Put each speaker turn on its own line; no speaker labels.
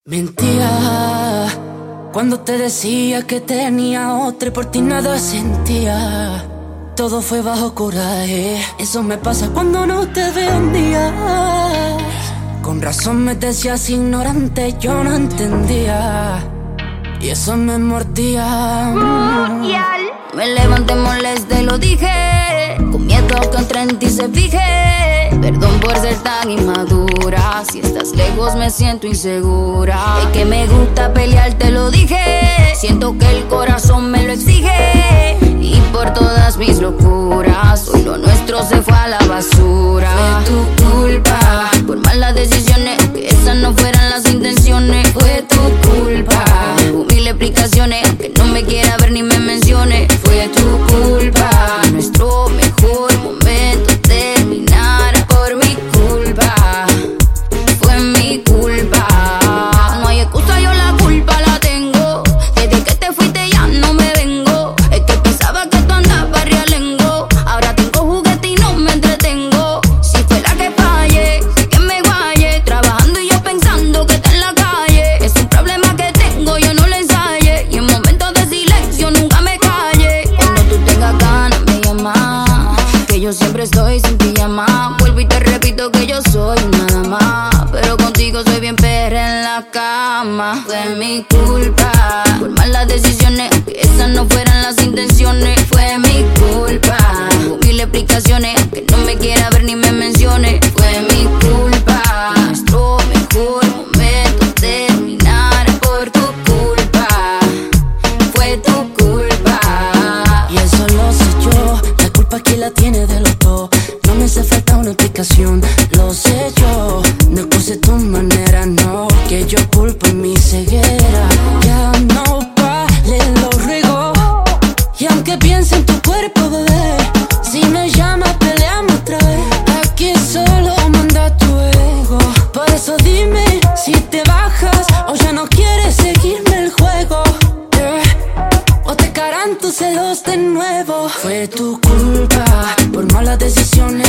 Mentía cuando te decía que tenía otra y por ti nada sentía. Todo fue bajo coraje. Eso me pasa cuando no te vendías. Con razón me decías ignorante, yo no entendía. Y eso me mordía.
Me levanté molesta y lo dije, con miedo que entré en ti se fije. Perdón por ser tan inmadura, si estás lejos me siento insegura. Es que me gusta pelear, te lo dije. Siento que el corazón me lo exige. Y por todas mis locuras, hoy lo nuestro se fue a la basura. Fue tu culpa, por malas decisiones, que esas no fueran las intenciones. Fue tu culpa, mil explicaciones, que no me quiera ver ni me mencione. Fue tu culpa, nuestro mejor momento terminar por mi culpa. Fue mi culpa, no hay excusa, yo la culpa la tengo. Desde que te fuiste ya no me vengo. Es que pensaba que tú andabas realengo. Ahora tengo juguete y no me entretengo. Si fue la que fallé, que me guaye, trabajando y yo pensando que está en la calle. Es un problema que tengo, yo no le ensayé. Y en momentos de silencio nunca me calle. Cuando tú tengas ganas me llamas, que yo siempre estoy sin pijama. Vuelvo y te repito que yo soy nada más, pero contigo soy bien perra en la cama. Fue mi culpa, por malas decisiones, que esas no fueran las intenciones. Fue mi culpa, mil explicaciones, que no me quiera ver ni me mencione. Fue mi culpa, nuestro mejor momento terminar por tu culpa. Fue tu culpa,
y eso lo sé yo. La culpa aquí la tiene de los dos. No me hace falta una explicación, lo sé yo. No puse tu manera, no, que yo culpo en mi ceguera. Ya no vale, lo ruego. Y aunque piense en tu cuerpo, bebé, si me llamas peleamos otra vez. Aquí solo manda tu ego. Por eso dime si te bajas o ya no quieres seguirme el juego. O te caerán tus celos de nuevo. Fue tu culpa, por malas decisiones,